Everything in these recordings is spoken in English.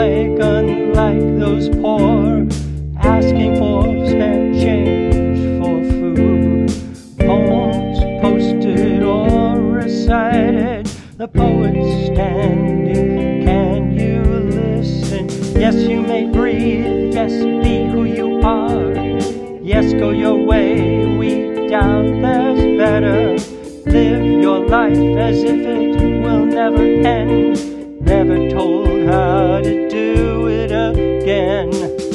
like, unlike those poor, asking for spare change for food. Poems posted or recited, the poet standing. Can you listen? Yes, you may breathe. Yes, be who you are. Yes, go your way. We doubt there's better. Live your life as if it will never end. Never told how to do it again.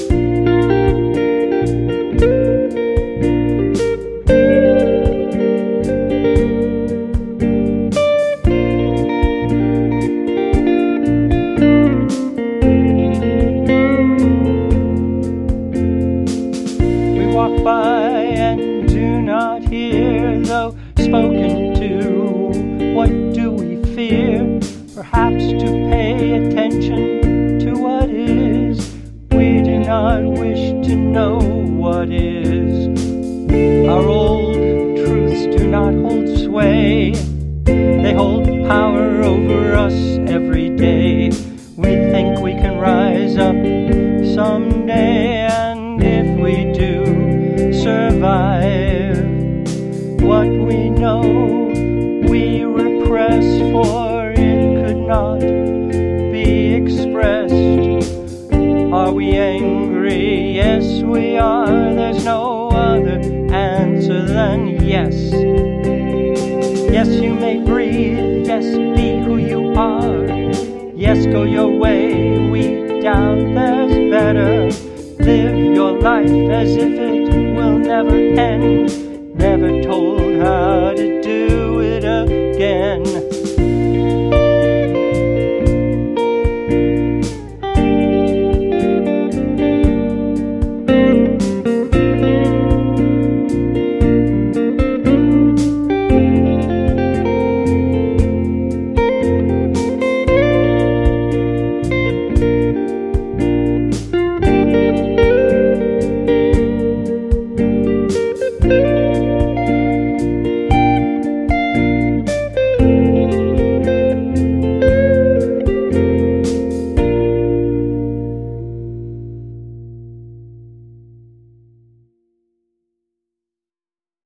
Walk by and do not hear, though spoken to. What do we fear? Perhaps to pay attention to what is. We do not wish to know what is. Our old truths do not hold sway. They hold power over us every day. We think we can rise up someday, and if we do survive what we know we repress, for it could not be expressed. Are we angry? Yes, we are. There's no other answer than yes. Yes, you may breathe. Yes, be who you are. Yes, go your way. We doubt there's better. Live your life as if it will never end. Never told how to do it again.